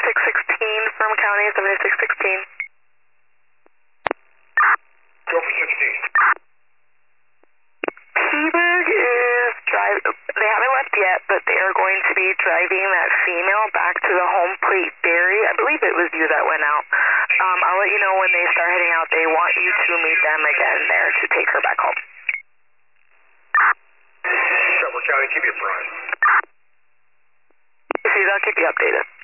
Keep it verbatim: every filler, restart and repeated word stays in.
seventy-six sixteen from County, seventy-six sixteen. Go for sixteen. Seaberg is driving, they haven't left yet, but they are going to be driving that female back to the home plate dairy. I believe it was you that went out. Um, I'll let you know when they start heading out. They want you to meet them again there to take her back home. Shelby County, keep your prime. See, I'll keep you updated.